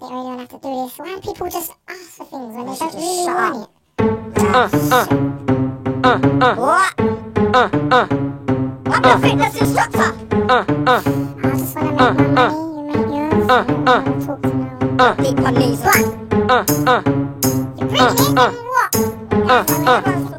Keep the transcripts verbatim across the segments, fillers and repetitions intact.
really don't have to do this. Why do people just ask for things when they don't really shut want up. it? Uh, uh, uh, uh, What? uh, uh, I'm the fitness instructor. uh, uh, I just wanna make my money, you make yours. uh, you uh, don't talk to no one. Deep on knees. What? uh, uh, You're pregnant, uh, what? uh, uh,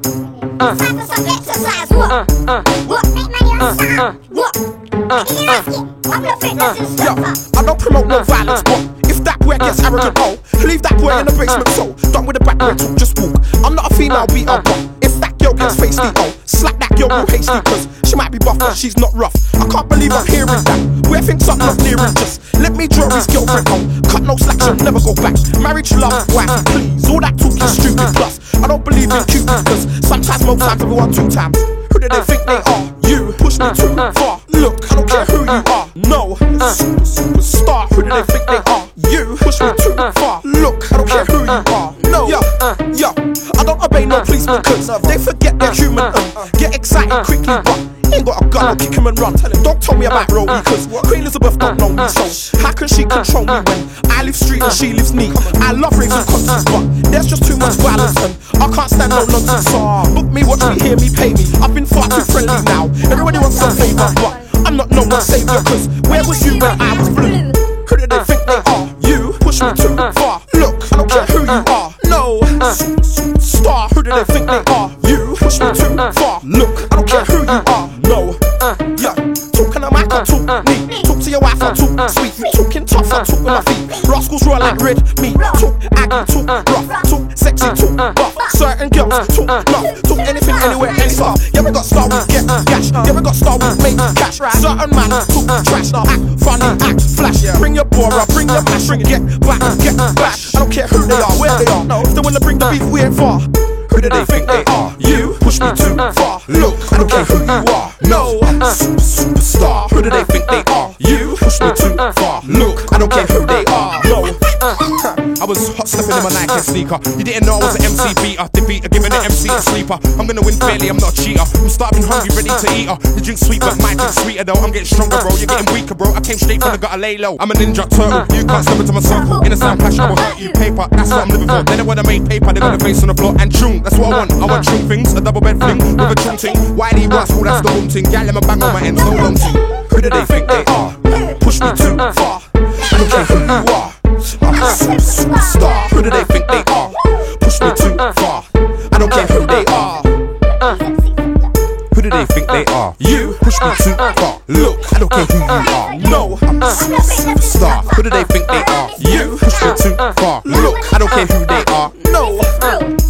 It's time for some exercise. What? uh, uh, What? Make money on shut up. What? uh, Did you ask it? I'm the fitness Yo, instructor. I don't promote no violence, but if that boy gets arrogant, oh, leave that boy in the basement, so done with the back boy talk, just walk. I'm not a female beater, but if that girl gets feisty, oh, slap that girl real hasty, cause she might be buff, but she's not rough. I can't believe I'm hearing that. Where thinks I'm not near it, just let me draw his girlfriend, oh, cut no slack, she'll never go back. Marriage, love, wife, please, all that talk is stupid, plus I don't believe in Cupid, cause sometimes, most times, everyone two times. Who do they think they are? You push me too far. Look, I don't care who you are. No, super, superstar. Who do they think they are? You push me too far. Look, I don't care who you are. No, yo, yo, I don't obey no policeman cause they forget they're human. Uh, get excited quickly, but ain't got a gun, I'll kick him and run. Tell him, don't tell me about Roby, cause Queen Elizabeth don't know me. So how can she control me when I live street and she lives neat? I love raves and concerts, but there's just too much violence and I can't stand no nonsense. So book me, watch me, hear me, pay me. I've been far too friendly now. Everybody wants some favour, but I'm not no one's savior, cause where was you when I was blue? Who do they think they are? You push me too far. Look, I don't care who you are. No, super, superstar. Who do they think they are? You push me too far. Look, I don't care who you are. No, yeah, talking to mic, I talk neat. Talk to your wife, I talk sweet. Talking tough, I talk with my feet. Rascals roll like red meat. Talk aggy, talk rough, talk sexy, talk buff. Certain girls talk nuff, talk anything, anywhere, any stuff. You ever got Star Wars, get gash. You ever got Star Wars, make cash. Certain man talk trash, act funny, act flash. Bring your bora, bring your mash, bring it, get back, get bash. I don't care who they are, where they are. If they wanna bring the beef, we ain't far. Who do they think they are? You push me too far. Look, I don't care who you are. No, super, superstar. Who do they think they are? You push me too far. Look, I don't care who they are. No. I was hot stepping in my Nike sneaker. You didn't know I was an M C beater. Defeater, giving the M C a sleeper. I'm gonna win fairly, I'm not a cheater. I'm starving, hungry, ready to eat her. You drink sweet, but my drink's sweeter though. I'm getting stronger, bro. You're getting weaker, bro. I came straight from the gutter, lay low. I'm a ninja turtle. You can't step into my circle. In a sound clash, I will hurt you. Paper, that's what I'm living for. They don't wanna make paper, they got a face on the floor and chung. That's what I want. I want chung things, a double bed fling with a chung ting. Wiley Rascal, that's the home ting. Gal, let me bang on my end, so long ting. Who do they think they are? Push me too far. I don't care who you are. I'm a superstar. Who do they think they are? Push me too far. I don't care who they are. Who do they think they are? You push me too far. Look, I don't care who you are. No, I'm a superstar. Who do they think they are? You push me too far. Look, I don't care who they are. No.